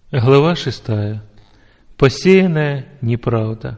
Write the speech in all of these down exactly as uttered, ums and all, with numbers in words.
Глава шестая. Посеянная неправда.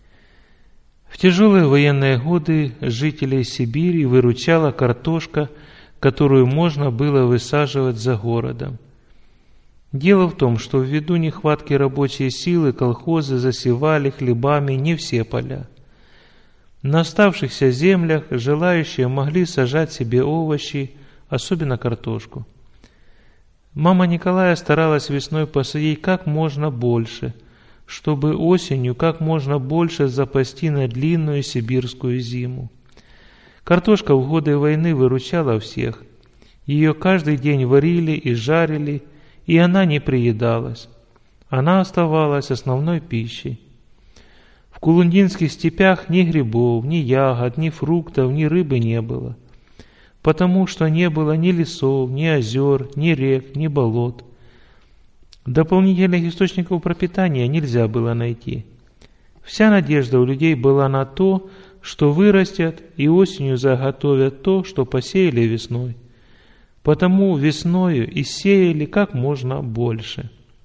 В тяжелые военные годы жителей Сибири выручала картошка, которую можно было высаживать за городом. Дело в том, что ввиду нехватки рабочей силы колхозы засевали хлебами не все поля. На оставшихся землях желающие могли сажать себе овощи, особенно картошку. Мама Николая старалась весной посадить как можно больше, чтобы осенью как можно больше запасти на длинную сибирскую зиму. Картошка в годы войны выручала всех. Ее каждый день варили и жарили, и она не приедалась. Она оставалась основной пищей. В кулундинских степях ни грибов, ни ягод, ни фруктов, ни рыбы не было, потому что не было ни лесов, ни озер, ни рек, ни болот. Дополнительных источников пропитания нельзя было найти. Вся надежда у людей была на то, что вырастят и осенью заготовят то, что посеяли весной. Потому весною и сеяли как можно больше.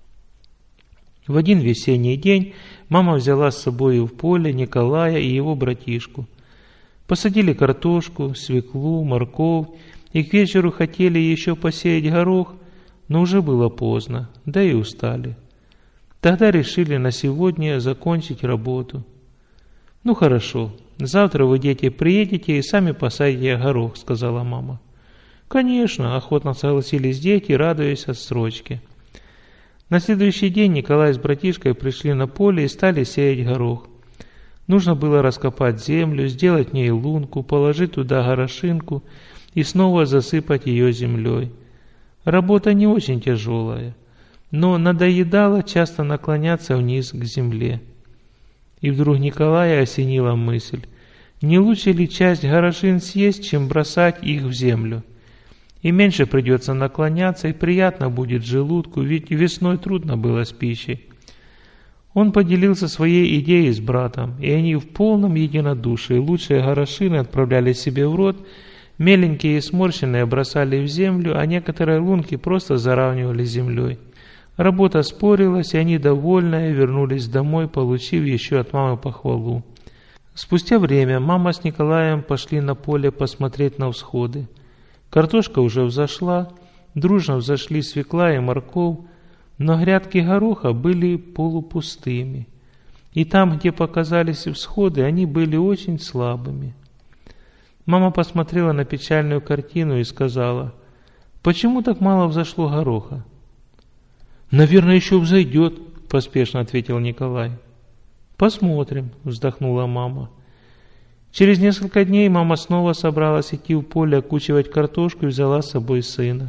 В один весенний день мама взяла с собой в поле Николая и его братишку. Посадили картошку, свеклу, морковь, и к вечеру хотели еще посеять горох, но уже было поздно, да и устали. Тогда решили на сегодня закончить работу. «Ну хорошо, завтра вы, дети, приедете и сами посадите горох», — сказала мама. «Конечно», — охотно согласились дети, радуясь отсрочке. На следующий день Николай с братишкой пришли на поле и стали сеять горох. Нужно было раскопать землю, сделать в ней лунку, положить туда горошинку и снова засыпать ее землей. Работа не очень тяжелая, но надоедало часто наклоняться вниз к земле. И вдруг Николая осенила мысль: не лучше ли часть горошин съесть, чем бросать их в землю? И меньше придется наклоняться, и приятно будет желудку, ведь весной трудно было с пищей. Он поделился своей идеей с братом, и они в полном единодушии лучшие горошины отправляли себе в рот, меленькие и сморщенные бросали в землю, а некоторые лунки просто заравнивали с землей. Работа спорилась, и они, довольные, вернулись домой, получив еще от мамы похвалу. Спустя время мама с Николаем пошли на поле посмотреть на всходы. Картошка уже взошла, дружно взошли свекла и морковь, но грядки гороха были полупустыми, и там, где показались всходы, они были очень слабыми. Мама посмотрела на печальную картину и сказала: «Почему так мало взошло гороха?» «Наверное, еще взойдет», — поспешно ответил Николай. «Посмотрим», — вздохнула мама. Через несколько дней мама снова собралась идти в поле окучивать картошку и взяла с собой сына.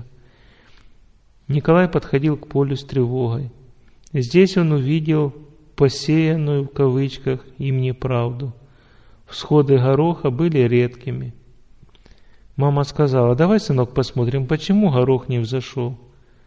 Николай подходил к полю с тревогой. Здесь он увидел «посеянную» в кавычках им неправду. Всходы гороха были редкими. Мама сказала: «Давай, сынок, посмотрим, почему горох не взошел».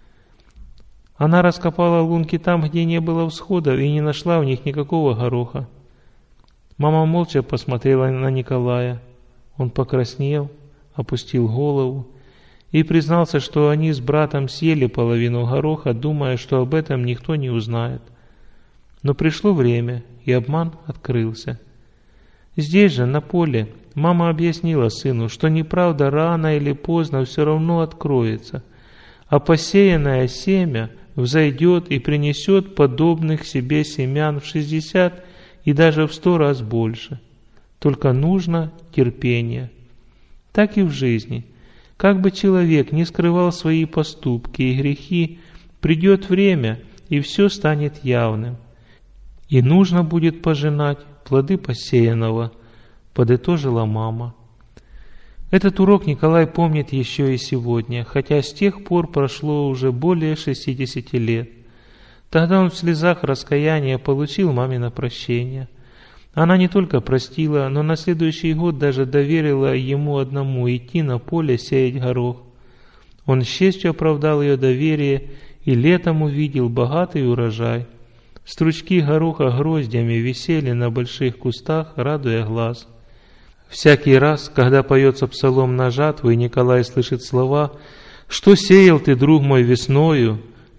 Она раскопала лунки там, где не было всходов, и не нашла в них никакого гороха. Мама молча посмотрела на Николая. Он покраснел, опустил голову и признался, что они с братом съели половину гороха, думая, что об этом никто не узнает. Но пришло время, и обман открылся. Здесь же, на поле, мама объяснила сыну, что неправда рано или поздно все равно откроется, а посеянное семя взойдет и принесет подобных себе семян в шестьдесят и даже в сто раз больше. Только нужно терпение. Так и в жизни. Как бы человек не скрывал свои поступки и грехи, придет время, и все станет явным. И нужно будет пожинать плоды посеянного, подытожила мама. Этот урок Николай помнит еще и сегодня, хотя с тех пор прошло уже более шестидесяти лет. Тогда он в слезах раскаяния получил мамино прощение. Она не только простила, но на следующий год даже доверила ему одному идти на поле сеять горох. Он с честью оправдал ее доверие и летом увидел богатый урожай. Стручки гороха гроздями висели на больших кустах, радуя глаз. Всякий раз, когда поется псалом на жатву, и Николай слышит слова: «Что сеял ты, друг мой, весною?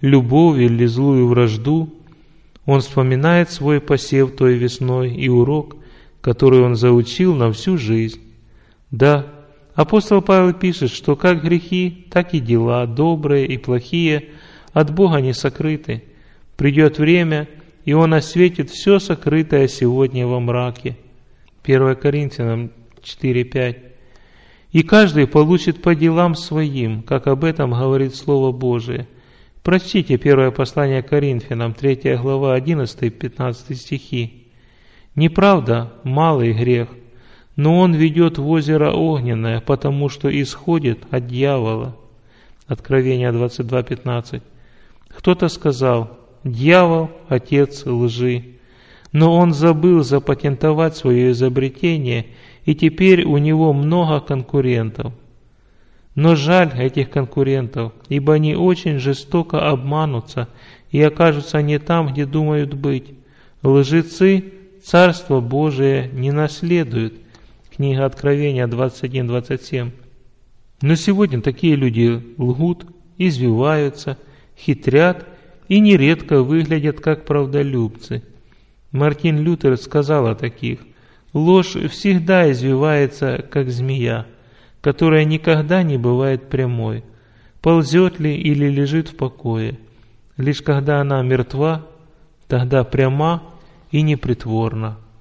любовь или злую вражду, он вспоминает свой посев той весной и урок, который он заучил на всю жизнь. Да, апостол Павел пишет, что как грехи, так и дела, добрые и плохие, от Бога не сокрыты. Придет время, и Он осветит все сокрытое сегодня во мраке. первое Коринфянам четыре пять. И каждый получит по делам своим, как об этом говорит Слово Божие. Прочтите первое послание Коринфянам, третья глава, одиннадцатый-пятнадцатый стихи. Неправда, малый грех, но он ведет в озеро огненное, потому что исходит от дьявола. Откровение двадцать два пятнадцать. Кто-то сказал: дьявол – отец лжи. Но он забыл запатентовать свое изобретение, и теперь у него много конкурентов. Но жаль этих конкурентов, ибо они очень жестоко обманутся и окажутся не там, где думают быть. Лжецы Царство Божие не наследуют. Книга Откровения двадцать один двадцать семь. Но сегодня такие люди лгут, извиваются, хитрят и нередко выглядят как правдолюбцы. Мартин Лютер сказал о таких: ложь всегда извивается, как змея, которая никогда не бывает прямой, ползет ли или лежит в покое. Лишь когда она мертва, тогда пряма и непритворна.